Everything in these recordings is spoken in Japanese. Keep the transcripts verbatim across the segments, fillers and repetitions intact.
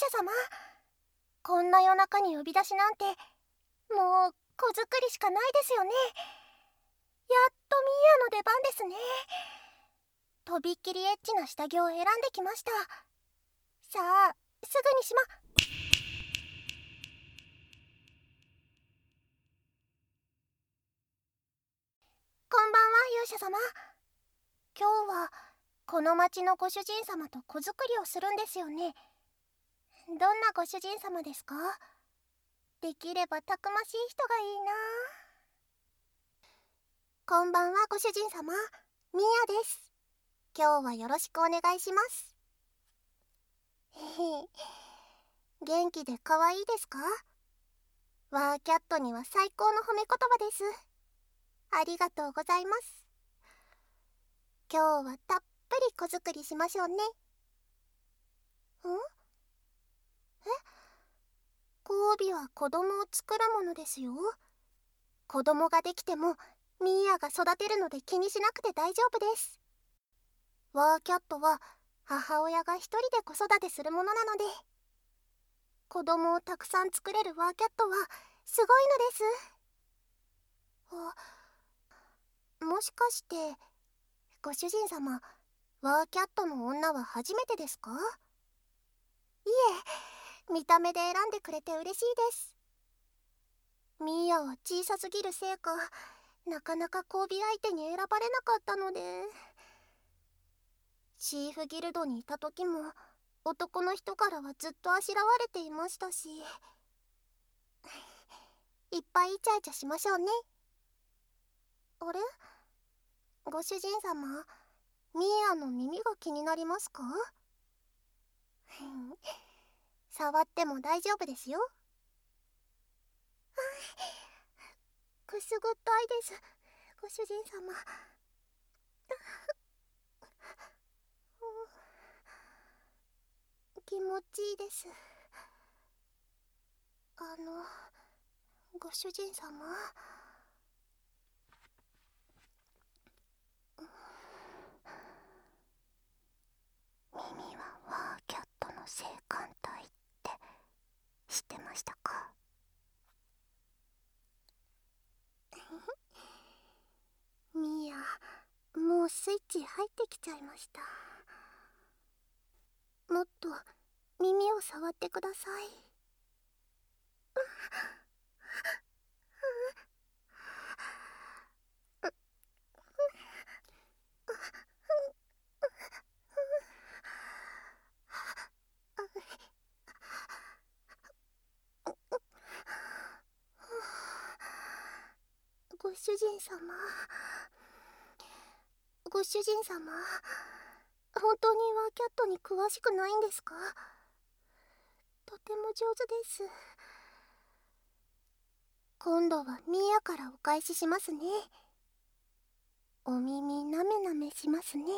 者様、こんな夜中に呼び出しなんてもう子作りしかないですよね。やっとミーアの出番ですね。とびっきりエッチな下着を選んできました。さあすぐにしまこんばんは勇者様。今日はこの町のご主人様と子作りをするんですよね。どんなご主人様ですか？できればたくましい人がいいな。こんばんはご主人様、ミーアです。今日はよろしくお願いします。元気で可愛いですか？ワーキャットには最高の褒め言葉です。ありがとうございます。今日はたっぷり子作りしましょうね。ん？え？交尾は子供を作るものですよ。子供ができてもミーアが育てるので気にしなくて大丈夫です。ワーキャットは母親が一人で子育てするものなので、子供をたくさん作れるワーキャットはすごいのです。あ、もしかしてご主人様、ワーキャットの女は初めてですか？いえ、見た目で選んでくれて嬉しいです。ミーアは小さすぎるせいか、なかなか交尾相手に選ばれなかったので。チーフギルドにいた時も男の人からはずっとあしらわれていましたし、いっぱいイチャイチャしましょうね。あれ？ご主人様、ミーアの耳が気になりますか？触っても大丈夫ですよ。くすぐったいです、ご主人様。気持ちいいです。あの、ご主人様、耳はワーキャットの性感帯って知ってましたか？ミーア、もうスイッチ入ってきちゃいました。もっと耳を触ってください。ご主人様、ご主人様、本当にワーキャットに詳しくないんですか？とても上手です。今度はミーアからお返ししますね。お耳なめなめしますね。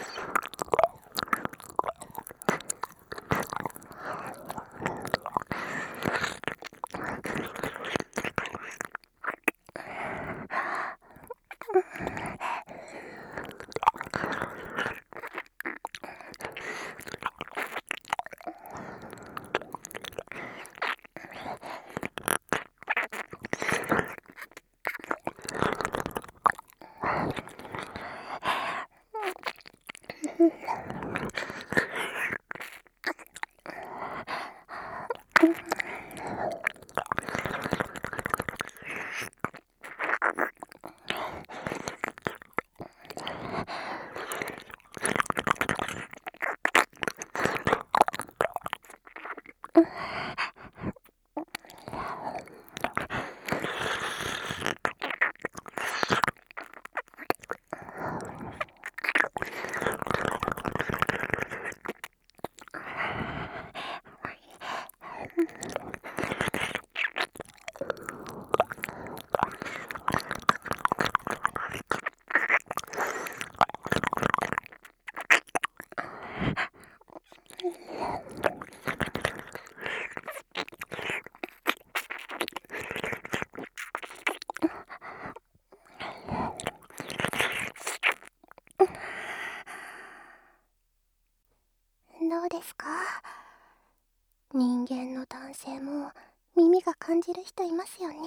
どうですか？人間の男性も耳が感じる人いますよね。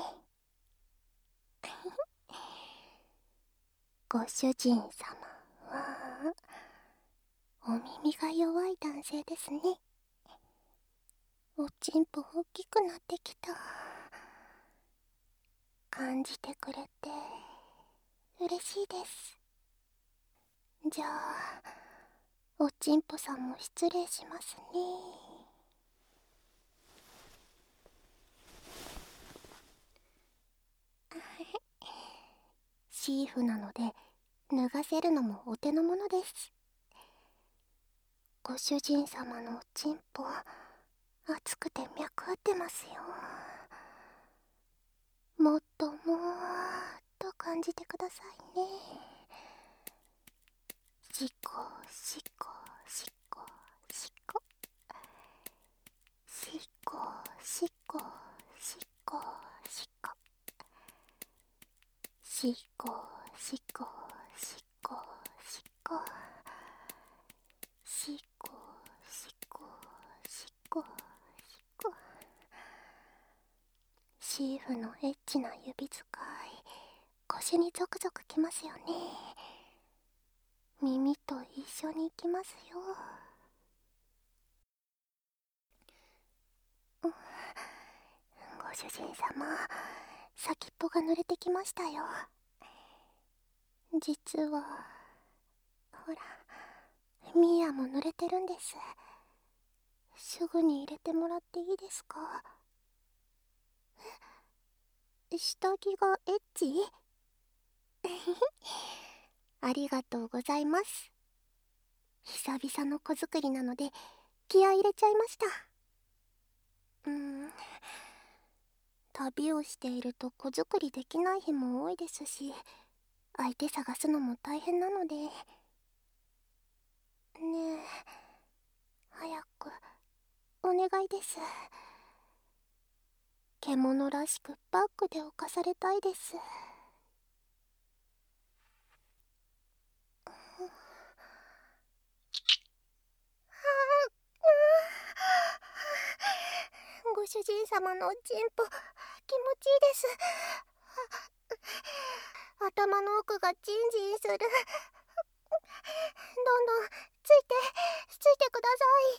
ご主人様はお耳が弱い男性ですね。おちんぽ大きくなってきた。感じてくれて嬉しいです。じゃあおちんぽさんも失礼しますね。シーフなので脱がせるのもお手の物です。ご主人様のおちんぽ熱くて脈打ってますよ。もっともーっと感じてくださいね。しこしこしこしこしこしこしこしこしこしこしこしこしこしこしこしこ。シーフのエッチな指使い腰にゾクゾクきますよね。耳と一緒に行きますよ。ご主人様、先っぽが濡れてきましたよ。実はほら、ミーアも濡れてるんです。すぐに入れてもらっていいですか？え、下着がエッチ？ありがとうございます。久々の子作りなので気合い入れちゃいました。うーん、旅をしていると子作りできない日も多いですし、相手探すのも大変なので。ねえ、早くお願いです。獣らしくバックで犯されたいです。ご主人様のおちんぽ気持ちいいです。頭の奥がジンジンする。どんどんついてついてください。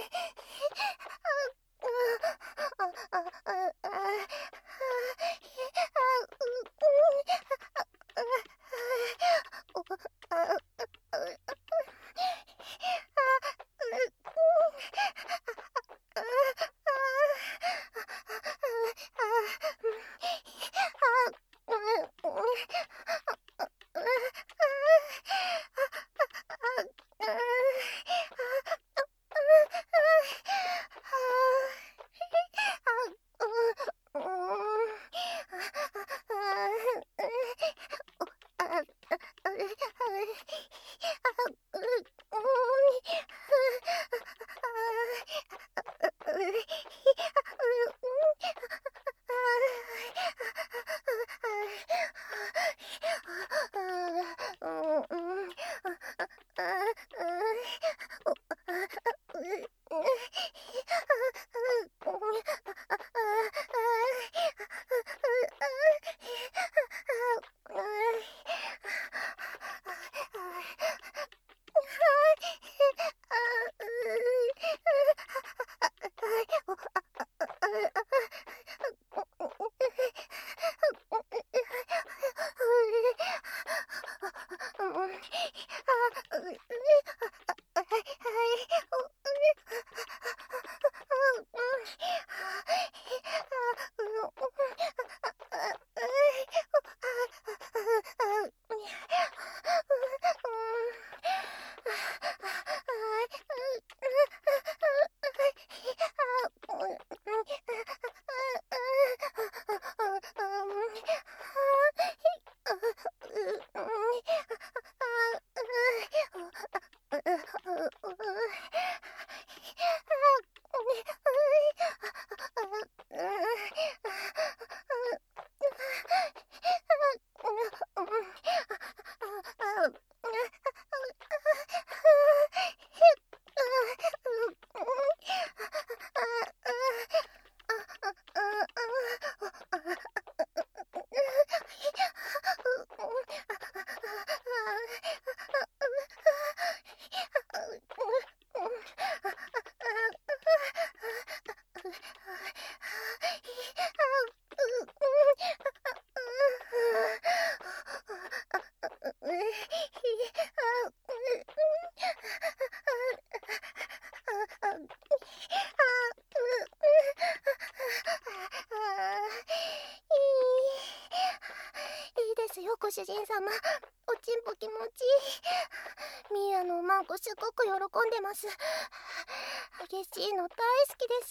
ご主人様、おちんぽ気持ちいい。ミーアのおまんこすごく喜んでます。激しいの大好きです。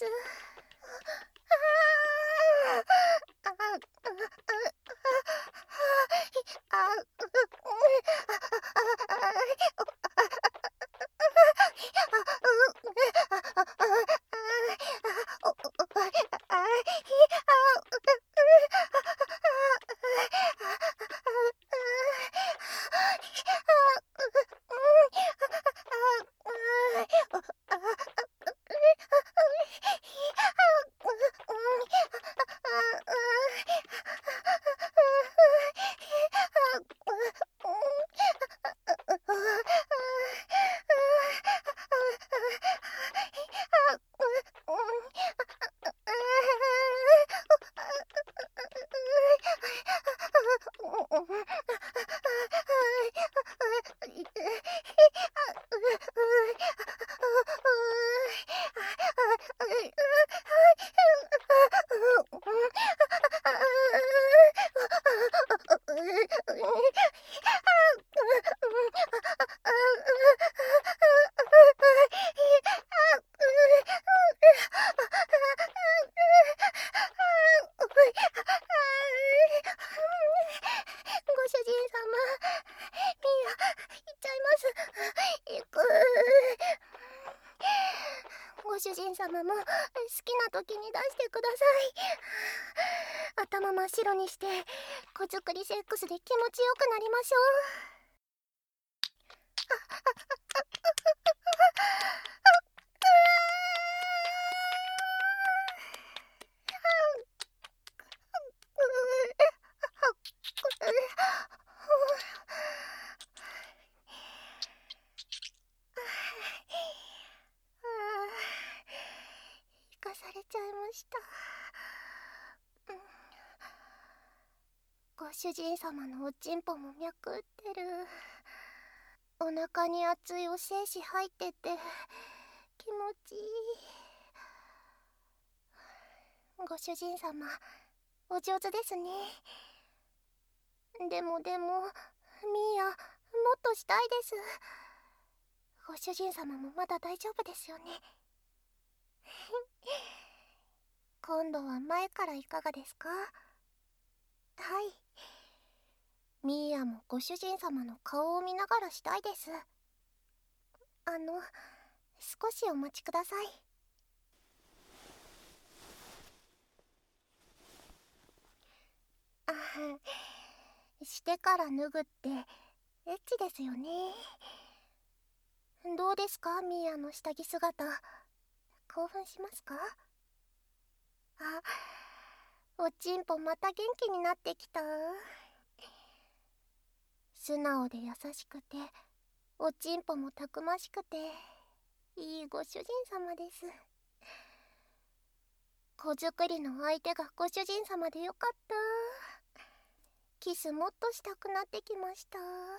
ああああご主人様も好きな時に出してください。頭真っ白にして子作りセックスで気持ちよくなりましょう。 されちゃいました。うん、ご主人様のおちんぽも脈打ってる。お腹に熱いお精子入ってて気持ちいい。ご主人様お上手ですね。でもでもミーヤ、もっとしたいです。ご主人様もまだ大丈夫ですよね。今度は前からいかがですか？はい、ミーヤもご主人様の顔を見ながらしたいです。あの、少しお待ちください。あしてから脱ぐってエッチですよね。どうですか、ミーヤの下着姿。興奮しますか？あ、おちんぽまた元気になってきた。素直で優しくておちんぽもたくましくていいご主人様です。子作りの相手がご主人様でよかった。キスもっとしたくなってきました。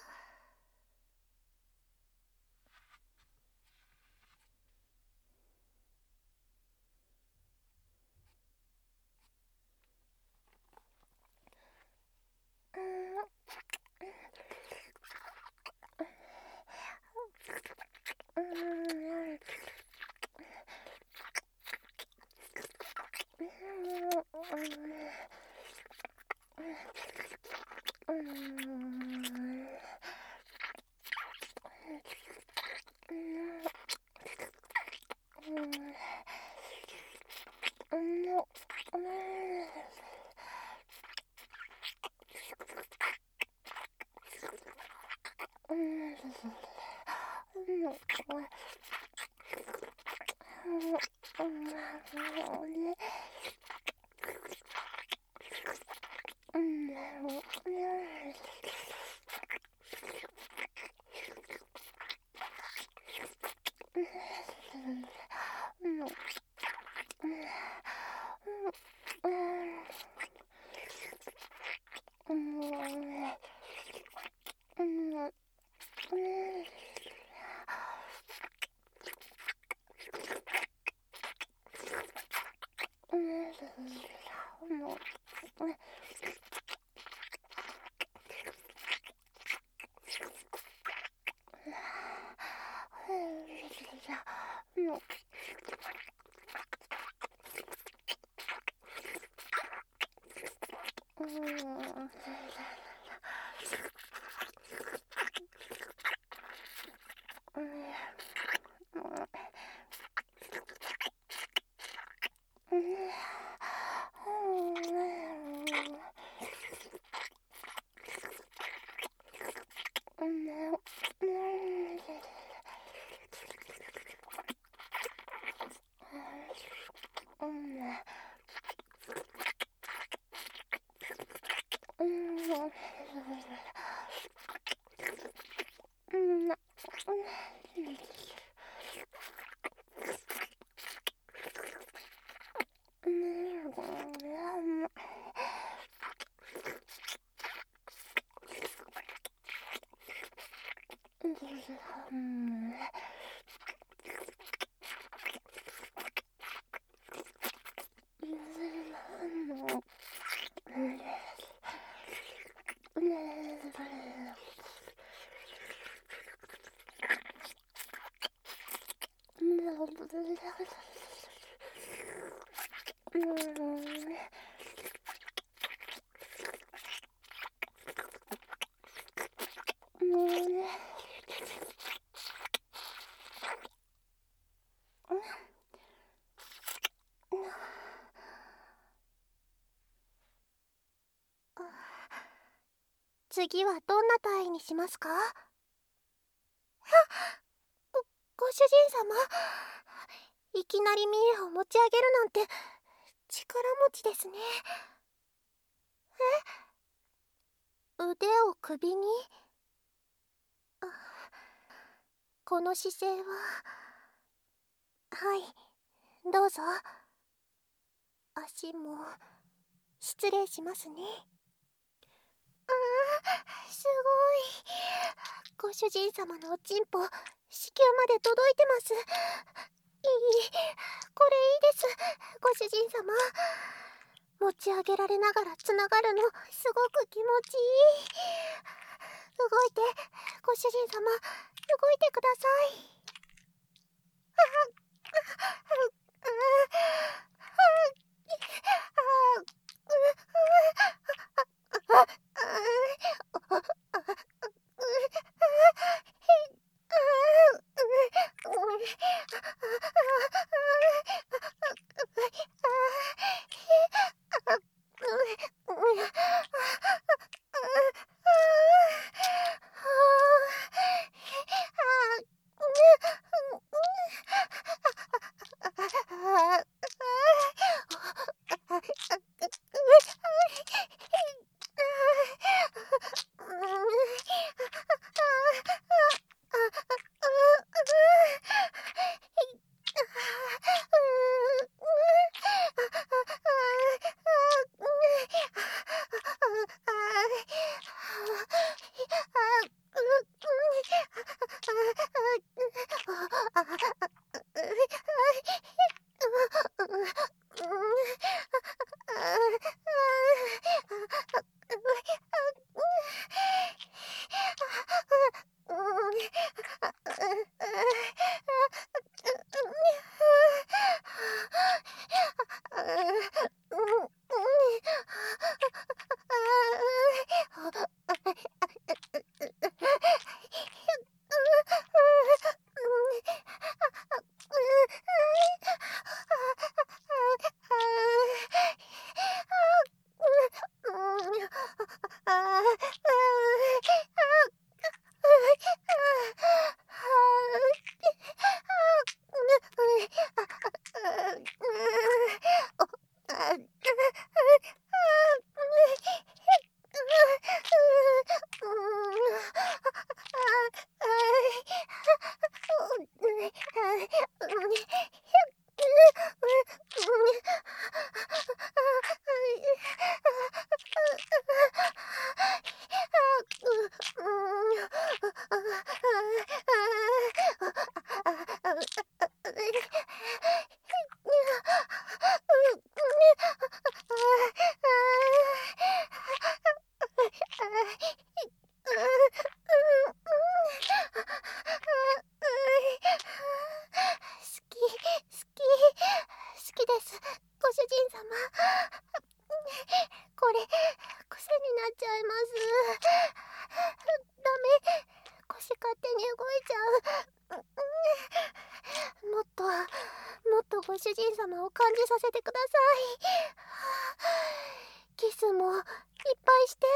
うんうん次はどんな体位にしますか？ご、ご主人様、いきなりミーヤを持ち上げるなんて力持ちですね。え、腕を首に？あ、この姿勢は、はい、どうぞ。 足も失礼しますね。あー、すごい。ご主人様のおちんぽ、子宮まで届いてます。いい、これいいです、ご主人様。持ち上げられながらつながるの、すごく気持ちいい。動いて、ご主人様、動いてください。あご主人様を感じさせてください。キスもいっぱいして。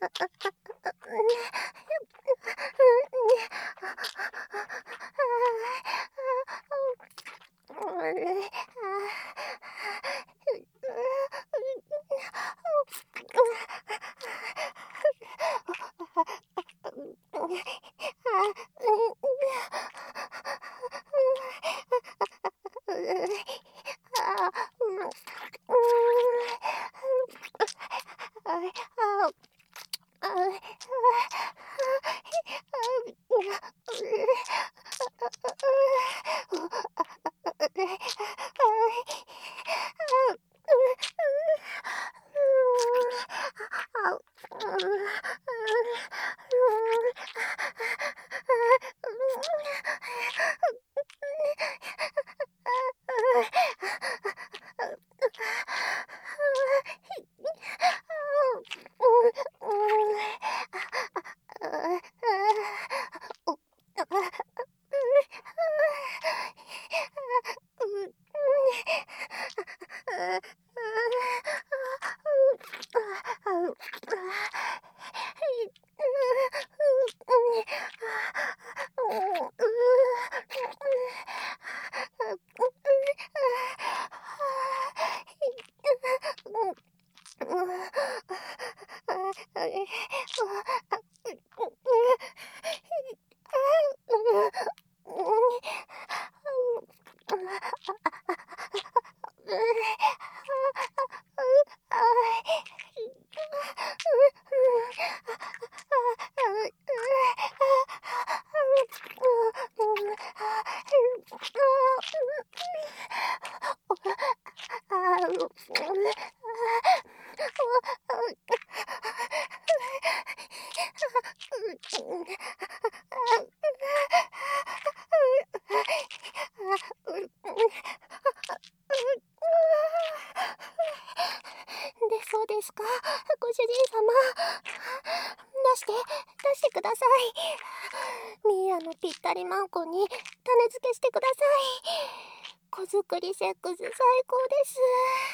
そうですか、ご主人様。出して、出してください。ミーアのぴったりマンコに種付けしてください。子作りセックス最高です。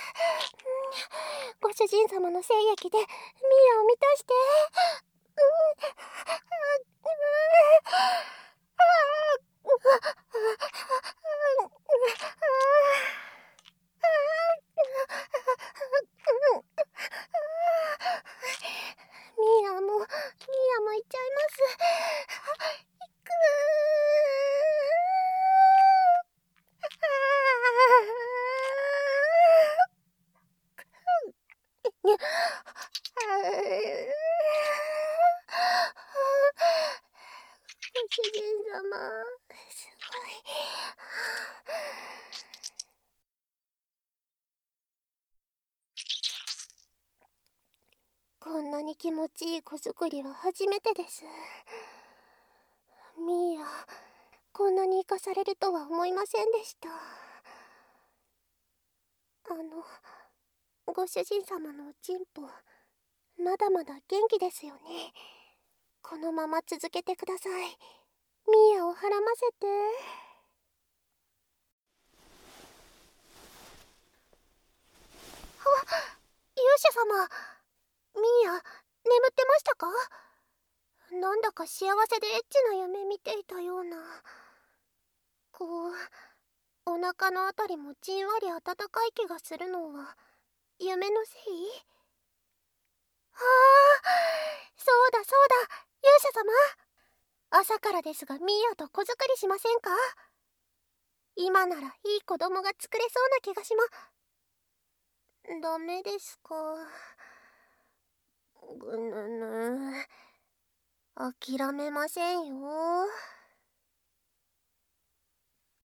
ご主人様の精液でミーアを満たして。ミーアも、ミーアも行っちゃいます。行くご主人様、すごい。こんなに気持ちいい子作りは初めてです。ミーア、こんなに生かされるとは思いませんでした。あの、ご主人様のおちんぽ、まだまだ元気ですよね。このまま続けてください。ミーアをはらませて。あ、勇者様。ミーア、眠ってましたか？なんだか幸せでエッチな夢見ていたような。こう、お腹のあたりもじんわり温かい気がするのは夢のせい？ああ、そうだそうだ、勇者様。朝からですがミーアと子作りしませんか？今ならいい子供が作れそうな気がしま。ダメですか。ぐぬぬ、諦めませんよ。